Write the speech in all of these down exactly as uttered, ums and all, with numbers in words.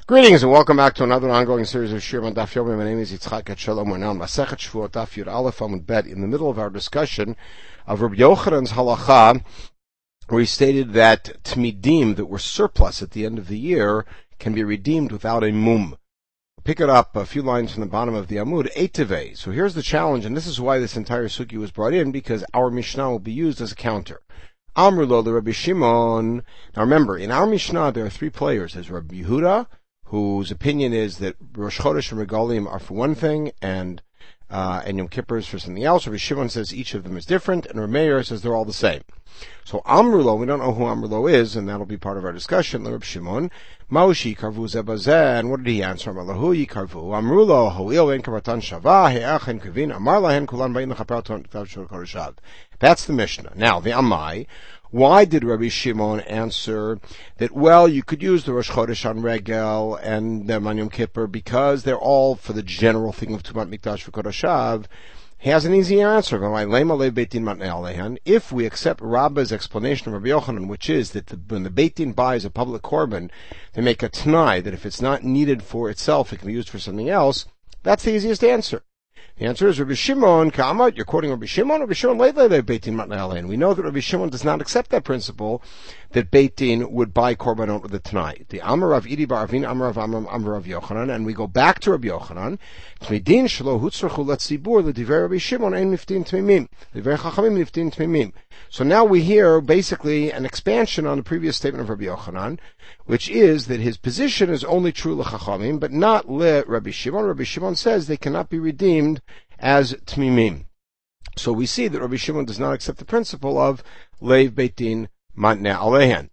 Greetings and welcome back to another ongoing series of Shir on Daf Yomi. My name is Yitzchak Shalom. We're now in Masechet Shvuot Daf Yud Aleph Amud Bet, in the middle of our discussion of Rabbi Yochanan's halacha, where he stated that tmidim that were surplus at the end of the year can be redeemed without a mum. We'll pick it up a few lines from the bottom of the Amud, Eitevei. So here's the challenge, and this is why this entire suki was brought in, because our Mishnah will be used as a counter. Amru lo le Rabbi Shimon. Now remember, in our Mishnah there are three players. There's Rabbi Yehuda, whose opinion is that Rosh Chodesh and Regalim are for one thing, and uh, and Yom Kippur is for something else. Rabbi Shimon says each of them is different, and Rabbi Meir says they're all the same. So Amrulo, we don't know who Amrulo is, and that'll be part of our discussion. Rabbi Shimon, Maushi karvu zebazeh, and what did he answer? Amalahu yikarvu Amrulo hoil en kabatan shava he'achen kavin amar lahen kulan ba'in lechapraton tav shor. That's the Mishnah. Now the Amai. Why did Rabbi Shimon answer that, well, you could use the Rosh Chodesh on Regel and the on Yom Kippur because they're all for the general thing of Tumat Mikdash v'Kodashav? He has an easy answer. If we accept Rabbah's explanation of Rabbi Yochanan, which is that the, when the Beit Din buys a public korban, they make a t'nai that if it's not needed for itself, it can be used for something else, that's the easiest answer. The answer is Rabbi Shimon, Ka'amat, you're quoting Rabbi Shimon, Rabbi Shimon, leit leit Beit Din matnei alein. We know that Rabbi Shimon does not accept that principle, that Beit Din would buy korbanot with the Tanai. The Amar of Idi bar Avin, Amar of Amar, Amar of Yochanan, and we go back to Rabbi Yochanan, Tmidin shelo hutzrachu letzibur, l'divrei Rabbi Shimon, ein niftin tmimim, l'divrei chachamim niftin tmimim. So now we hear basically an expansion on the previous statement of Rabbi Yochanan, which is that his position is only true l'chachamim, but not le Rabbi Shimon. Rabbi Shimon says they cannot be redeemed as tmimim. So we see that Rabbi Shimon does not accept the principle of leiv beit din matnei alehen.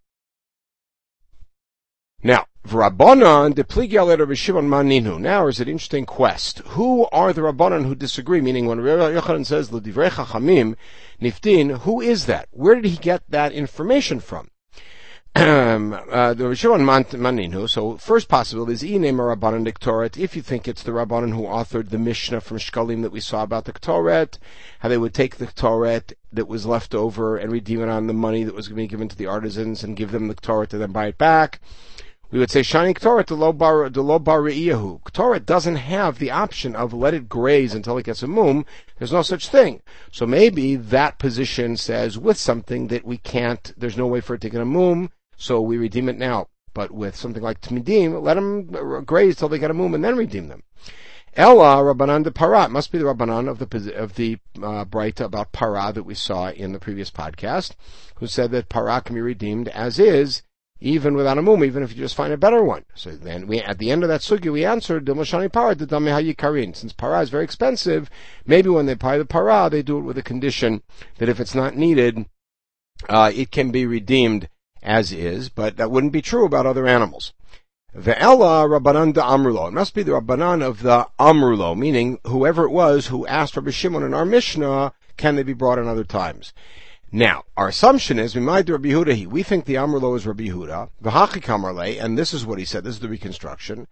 Now, v'rabbanan depligi ale Rabbi Shimon maninu. Now is an interesting quest. Who are the rabbanan who disagree? Meaning, when Rabbi Yochanan says l'divrei chachamim niftin, who is that? Where did he get that information from? Um, uh, the Rishon Maninu. So, first possibility is Inem Rabbanan Diktoret. If you think it's the Rabbanan who authored the Mishnah from Shkalim that we saw about the Ktoret, how they would take the Ktoret that was left over and redeem it on the money that was going to be given to the artisans and give them the Ktoret to then buy it back. We would say Shani Ktoret, the lo bar the lo bar Reiyahu. Ktoret doesn't have the option of let it graze until it gets a mum. There's no such thing. So maybe that position says with something that we can't, there's no way for it to get a mum, so we redeem it now. But with something like Tmidim, let them graze till they get a mum and then redeem them. Ella Rabbanan de Parah. Must be the Rabbanan of the of the uh, Braita about Parah that we saw in the previous podcast, who said that Parah can be redeemed as is, even without a mum, even if you just find a better one. So then we, at the end of that sugi, we answered, Dilmashani Parah, Didame Hayikarin. Since Parah is very expensive, maybe when they buy the Parah, they do it with a condition that if it's not needed, uh, it can be redeemed as is, but that wouldn't be true about other animals. Ve'ela Rabbanan de Amrulo. It must be the Rabbanan of the Amrulo, meaning whoever it was who asked Rabbi Shimon in our Mishnah, can they be brought in other times? Now, our assumption is, we might do Rabbi Yehuda. We think the Amrulo is Rabbi Yehuda. V'hachi kamarle, and this is what he said. This is the reconstruction.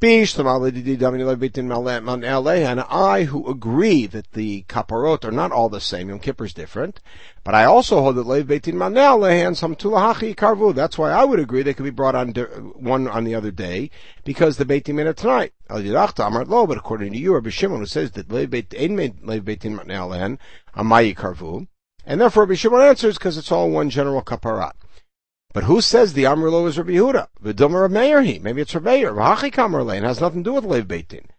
And I, who agree that the kaparot are not all the same, Yom Kippur is different, but I also hold that leiv beitin maneh and some tulahachi karvu. That's why I would agree they could be brought on one on the other day, because the beitin made it tonight. But according to you, Rabbi Shimon, who says that leiv beitin maneh amayi karvu. And therefore Rabbi Shimon answers because it's all one general kaparat. But who says the Amrulo is Rabbi Yehuda? V'domer Rabbi Meir he. Maybe it's Rabbi Meir. V'hachi kamarle, and has nothing to do with leiv beit din.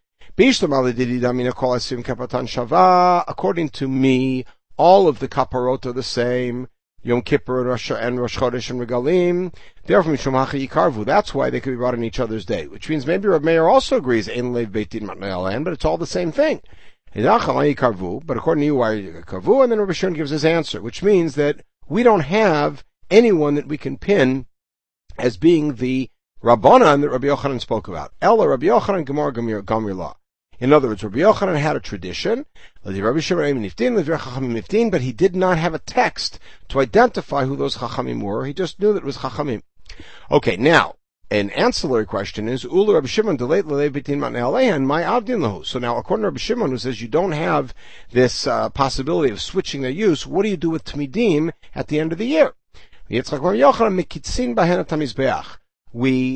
According to me, all of the kaparot are the same. Yom Kippur and Rosh, and Rosh Chodesh and Regalim. Therefore, mishum hachi yikarvu. That's why they could be brought in each other's day. Which means maybe Rabbi Meir also agrees ein leiv beit din matnei alein, but it's all the same thing. But according to you, why karvu? And then Rabbi Shimon gives his answer, which means that we don't have anyone that we can pin as being the Rabbanan that Rabbi Yochanan spoke about. Ella Rabbi Yochanan Gemar Gamir Law. In other words, Rabbi Yochanan had a tradition, but he did not have a text to identify who those chachamim were. He just knew that it was chachamim. Okay, now, an ancillary question is, Ulu Rabbi Shimon deleit lelei beitin matnei alein, my avdin lahu. So now, according to Rabbi Shimon, who says you don't have this uh, possibility of switching their use, what do you do with tmidim at the end of the year? We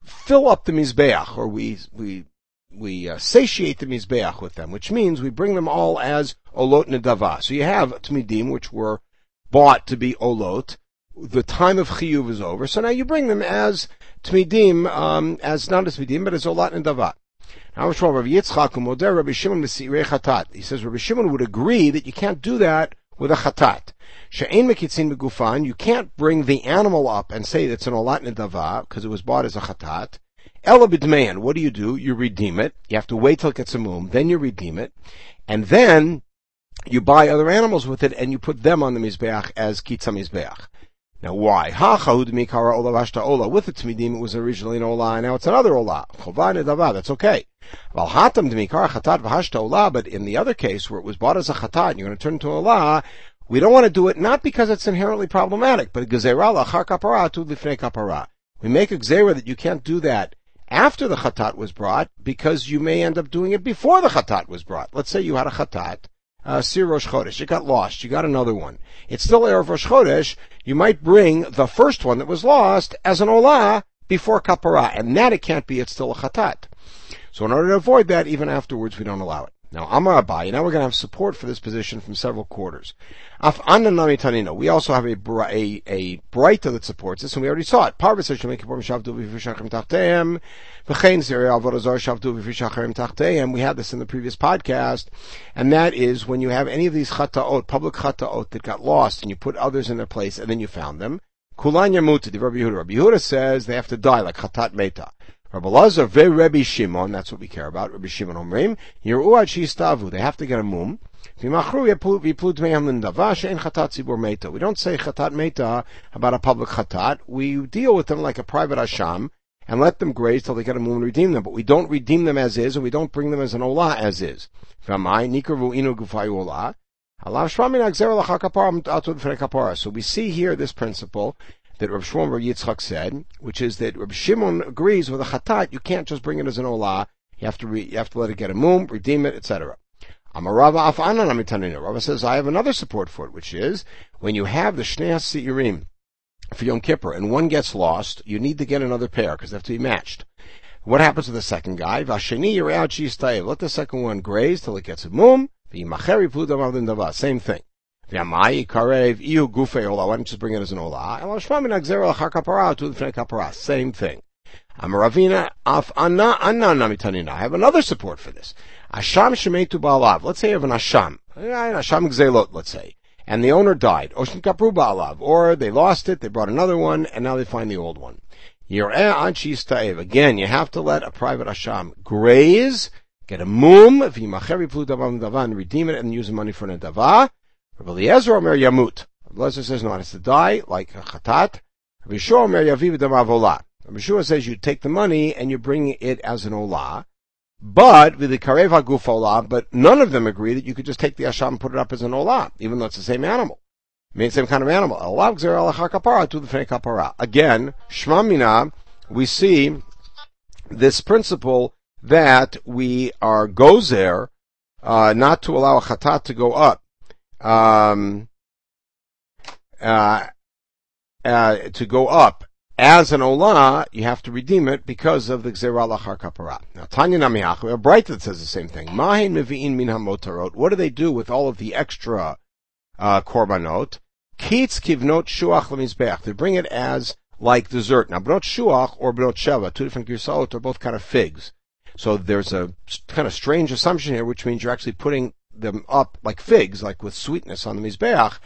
fill up the Mizbeach, or we, we, we uh, satiate the Mizbeach with them, which means we bring them all as Olot Nedava. So you have Tmidim, which were bought to be Olot. The time of Chiyuv is over, so now you bring them as Tmidim, um, as not as Tmidim, but as Olot Nedava. Now, Rabbi Yitzchak Umoder, Rabbi Shimon Mesirei Chatat. He says Rabbi Shimon would agree that you can't do that with a Chatat. She'ein mekitzin begufan, you can't bring the animal up and say that's an Olat Nedava, because it was bought as a Chatat. Ela b'dmeyan, what do you do? You redeem it. You have to wait till it gets a mum, then you redeem it. And then, you buy other animals with it, and you put them on the Mizbeach as Kitza Mizbeach. Now why? Ha chahud mikara ola vashta ola. With the Tmidim, it was originally an Ola, and now it's another Ola. Chova Nedava, that's okay. Val hatam d'mikara chatat v'hashta Ola, but in the other case, where it was bought as a Chatat, and you're going to turn it into Ola, we don't want to do it not because it's inherently problematic, but gezerah lachar kapara tu lifnei kapara. We make a gezerah that you can't do that after the Chatat was brought, because you may end up doing it before the Chatat was brought. Let's say you had a Chatat, uh, Sir Rosh Chodesh, it got lost, you got another one. It's still Erev Rosh Chodesh, you might bring the first one that was lost as an Olah before Kapara, and that it can't be, it's still a Chatat. So in order to avoid that, even afterwards, we don't allow it. Now, Amar Abaye, now we're going to have support for this position from several quarters. Af Anna Nami Tanina, we also have a, a, a Braita that supports this, and we already saw it. Parvus Hashem Kippur Shavdu V'Fishachim Tachteim, V'chein Zeri Avodah Shavdu V'Fishachim Tachteim. We had this in the previous podcast, and that is when you have any of these Chataot, public Chataot that got lost, and you put others in their place, and then you found them. Kulan Yamuta, the Rabbi Yehuda. Rabbi Yehuda says they have to die like Chatat Meta. Rabbi Lazar ve Rabbi Shimon, that's what we care about. Rabbi Shimon Omrim, Yeruad Shistavu, they have to get a mum. We don't say Chatat Meta about a public Chatat. We deal with them like a private Asham and let them graze till they get a mum and redeem them. But we don't redeem them as is, and we don't bring them as an Olah as is. So we see here this principle that Rav Shmuel Bar Yitzchak said, which is that Rav Shimon agrees with a Chatat, you can't just bring it as an Olah, you have to re, you have to let it get a mum, redeem it, et cetera. Amarava af anan amitanina. Rava says, I have another support for it, which is, when you have the Shnei HaSeirim for Yom Kippur, and one gets lost, you need to get another pair, because they have to be matched. What happens to the second guy? Vasheni yiread shistayev. Let the second one graze till it gets a mum, v'yimacheri pludam avdin dava. Same thing. V'yamai karev iu gufei olah. Why don't you just bring it as an olah? El hashma min hagzera l'char kapara tu l'fnei kapara. Same thing. Amaravina af anna anna namitanina. I have another support for this. Asham shemetu ba'alav. Let's say you have an asham. An asham gzelot, let's say. And the owner died. Oshin kapru ba'alav. Or they lost it, they brought another one, and now they find the old one. Yireh an shistayev. Again, you have to let a private asham graze, get a mum, v'yimacheri pludam dava, and redeem it and use the money for an adava. Rabbi Eliezer Omer Yamut. Rabbi Eliezer says no, it has to die like a Chatat. Rabbi Yeshua Omer Yaviv Damav Olah. Rabbi Yeshua says you take the money and you bring it as an Olah, but with the Karev HaGuf Olah, but none of them agree that you could just take the Asham and put it up as an Olah, even though it's the same animal. I mean, it's the same kind of animal. Olav Gzer Alachar Kapara to the Fnei Kapara. Again, Shma Mina, we see this principle that we are gozer, uh, not to allow a Chatat to go up. Um, uh, uh, to go up as an olah, you have to redeem it because of the gzera lachar kapara. Now, Tanya Namiach, we have Bright that says the same thing. Mahin mevi'in min hamotarot. What do they do with all of the extra uh, korbanot? Kitz kivnot shuach lemizbeach. They bring it as like dessert. Now, bnot shuach or bnot sheva, two different girsaot, are both kind of figs. So there's a kind of strange assumption here, which means you're actually putting them up like figs, like with sweetness on the mizbeach.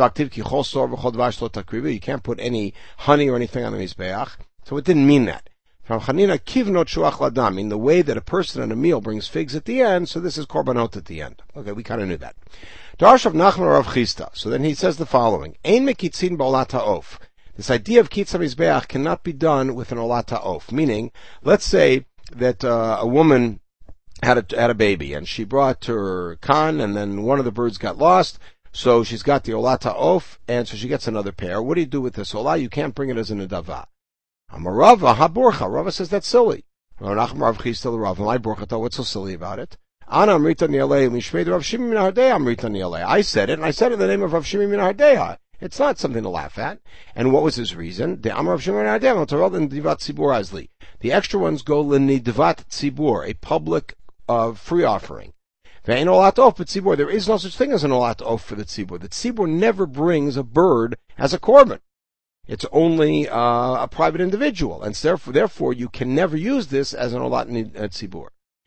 You can't put any honey or anything on the mizbeach. So it didn't mean that. From Chanina, kivnot shuach ladam, in the way that a person at a meal brings figs at the end, so this is korbanot at the end. Okay, we kind of knew that. Darsh of Nachman Rav Chisda. So then he says the following: Ein mekitzin ba'olat ha'of. This idea of kitza mizbeach cannot be done with an olat ha'of. Meaning, let's say that uh, a woman had a, had a baby, and she brought her khan, and then one of the birds got lost, so she's got the olat ha'of, and so she gets another pair. What do you do with this olah? You can't bring it as an adava. Amarava haborcha. Rava says that's silly. Rav Chisda Rav, my borchata. What's so silly about it? Ana amrita nialei mishmei Rav Shimi min Hardei amrita nialei. I said it, and I said it in the name of Rav Shimi min Hardei. It's not something to laugh at. And what was his reason? The Amar of Shimon Adem, the extra ones go l'nidvat tzibur, a public uh, free offering. Ve'ein olat of b'tzibur. There is no such thing as an olat of for the tzibur. The tzibur never brings a bird as a korban. It's only uh, a private individual, and therefore, therefore, you can never use this as an olat tzibur.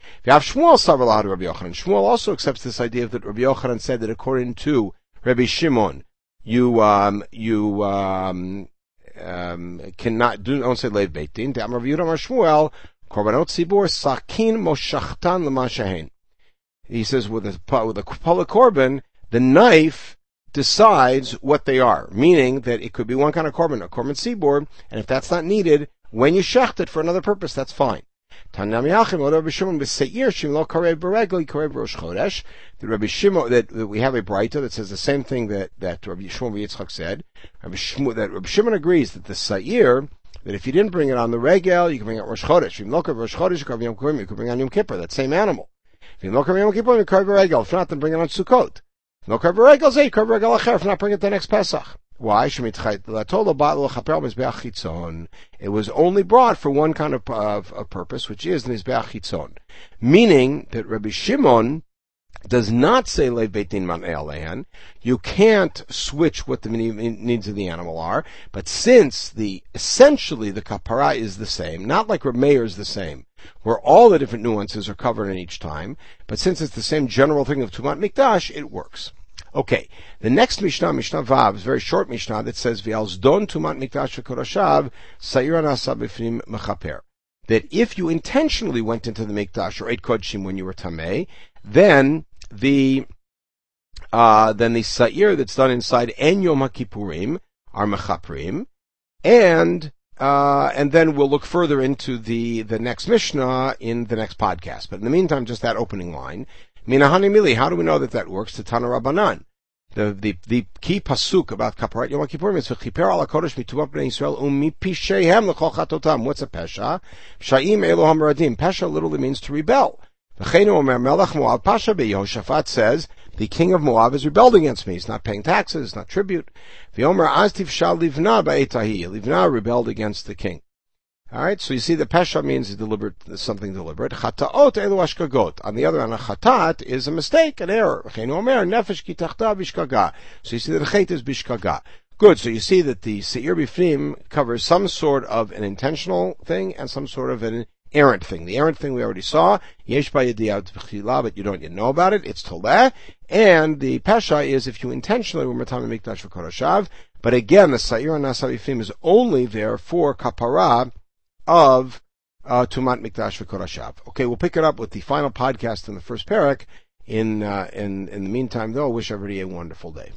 Shmuel also accepts this idea that Rabbi Yochanan said that according to Rabbi Shimon, you um, you um, um, cannot do don't say leiv beit din. Rabbi Yehuda Shmuel korbanot tzibur sakin moshachtan l'mashahen. He says with a with a public korban, the knife decides what they are, meaning that it could be one kind of korban, a korban tzibur, and if that's not needed, when you shecht it for another purpose, that's fine. The Rabbi Shimon that, that we have a braita that says the same thing that that Rabbi Shimon Yitzchak said. Rabbi Shimon, that Rabbi Shimon agrees that the Sa'ir, that if you didn't bring it on the regel, you can bring it Rosh Chodesh. If you look at Rosh Chodesh, you can bring on Yom Kippur, that same animal. If you look at Yom Kippur, you can regel. If not, then bring it on Sukkot. If you look at regel, say regel acher. If not, bring it the next Pesach. Why? It was only brought for one kind of, of, of purpose, which is Mizbeach Chitzon. Meaning that Rabbi Shimon does not say Leiv Beit Din Man'eh Alehan. You can't switch what the needs of the animal are, but since the, essentially the kapara is the same, not like Reb Meir is the same, where all the different nuances are covered in each time, but since it's the same general thing of Tumat Mikdash, it works. Okay, the next Mishnah, Mishnah Vav, is a very short Mishnah that says, V'alzdon tumat mikdash v'kodashav, sa'ir anasa b'fnim mechaper. That if you intentionally went into the mikdash or ate kodshim when you were tamei, then the, uh, then the sa'ir that's done inside en Yom HaKippurim are mechaprim, and, uh, and then we'll look further into the, the next Mishnah in the next podcast. But in the meantime, just that opening line, Minahani Mili, how do we know that that works? To Tana Rabbanan. The, the, the key pasuk about Kaparat Yom Kippurim is V'chiper ala kodesh mitumat b'nei Yisrael u'mipishehem l'chol chatotam. What's a pesha? Psha'im Eloham radim. Pesha literally means to rebel. V'cheinu omer melech Moab pasha beYehoshaphat says, the king of Moab has rebelled against me. He's not paying taxes, not tribute. V'omer az tivshal livna ba'etahi. Livna rebelled against the king. Alright, so you see the pesha means deliberate, something deliberate. Chataot elu ashkagot. On the other hand, a chatat is a mistake, an error. Chenu omer, nefesh ki tachta bishkaga. So you see that the chet is bishkaga. Good, so you see that the seir bifnim covers some sort of an intentional thing and some sort of an errant thing. The errant thing we already saw, yesh ba'yediyat v'chila, but you don't yet know about it, it's toleh. And the pesha is if you intentionally were matame mikdash v'kodashav. But again, the seir and nasa bifnim is only there for kapara of uh, Tumat Mikdash v'Kodashav. Okay, we'll pick it up with the final podcast in the first parak. In uh, in in the meantime, though, I wish everybody a wonderful day.